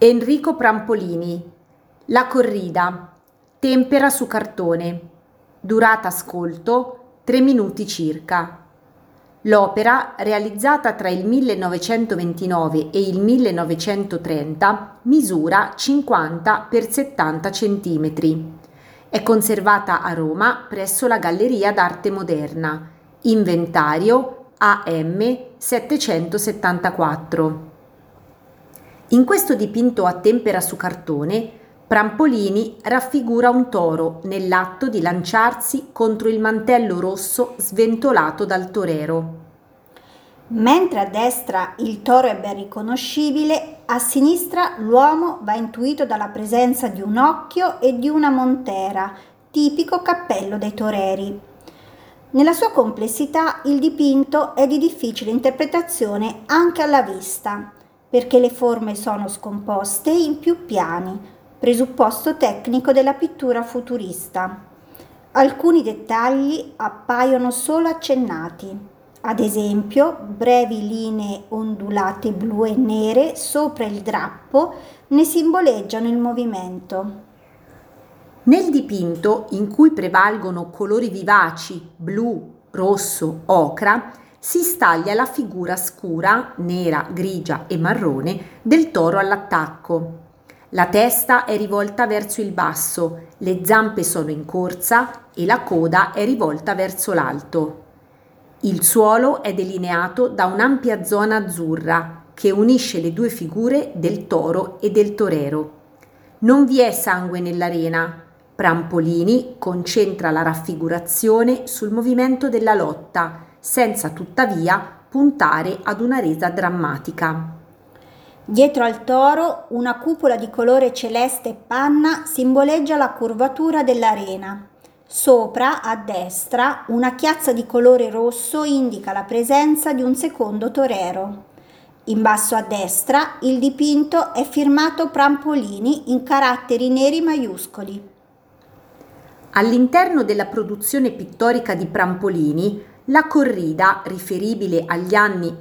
Enrico Prampolini. La corrida. Tempera su cartone. Durata ascolto 3 minuti circa. L'opera, realizzata tra il 1929 e il 1930, misura 50 x 70 cm. È conservata a Roma presso la Galleria d'Arte Moderna. Inventario AM 774. In questo dipinto a tempera su cartone, Prampolini raffigura un toro nell'atto di lanciarsi contro il mantello rosso sventolato dal torero. Mentre a destra il toro è ben riconoscibile, a sinistra l'uomo va intuito dalla presenza di un occhio e di una montera, tipico cappello dei toreri. Nella sua complessità il dipinto è di difficile interpretazione anche alla vista, perché le forme sono scomposte in più piani, presupposto tecnico della pittura futurista. Alcuni dettagli appaiono solo accennati, ad esempio brevi linee ondulate blu e nere sopra il drappo ne simboleggiano il movimento. Nel dipinto, in cui prevalgono colori vivaci, blu, rosso, ocra, si staglia la figura scura, nera, grigia e marrone del toro all'attacco. La testa è rivolta verso il basso, le zampe sono in corsa e la coda è rivolta verso l'alto. Il suolo è delineato da un'ampia zona azzurra che unisce le due figure del toro e del torero. Non vi è sangue nell'arena. Prampolini concentra la raffigurazione sul movimento della lotta, senza tuttavia puntare ad una resa drammatica. Dietro al toro una cupola di colore celeste e panna simboleggia la curvatura dell'arena. Sopra, a destra, una chiazza di colore rosso indica la presenza di un secondo torero. In basso a destra il dipinto è firmato Prampolini in caratteri neri maiuscoli. All'interno della produzione pittorica di Prampolini, la corrida, riferibile agli anni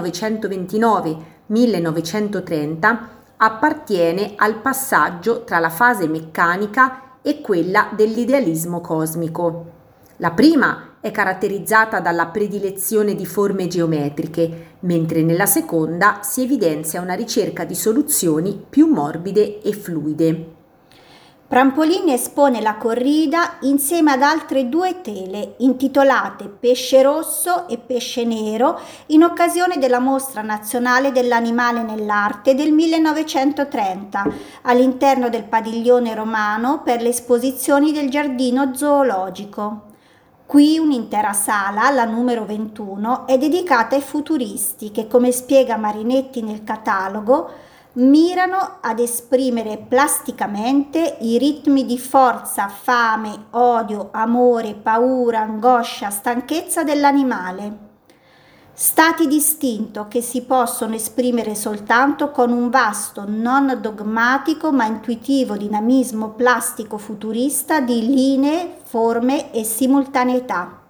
1929-1930, appartiene al passaggio tra la fase meccanica e quella dell'idealismo cosmico. La prima è caratterizzata dalla predilezione di forme geometriche, mentre nella seconda si evidenzia una ricerca di soluzioni più morbide e fluide. Prampolini espone la corrida insieme ad altre 2 tele intitolate Pesce Rosso e Pesce Nero in occasione della Mostra Nazionale dell'Animale nell'Arte del 1930 all'interno del padiglione romano per le esposizioni del Giardino Zoologico. Qui un'intera sala, la numero 21, è dedicata ai futuristi che, come spiega Marinetti nel catalogo, mirano ad esprimere plasticamente i ritmi di forza, fame, odio, amore, paura, angoscia, stanchezza dell'animale. Stati d'istinto che si possono esprimere soltanto con un vasto, non dogmatico ma intuitivo dinamismo plastico futurista di linee, forme e simultaneità.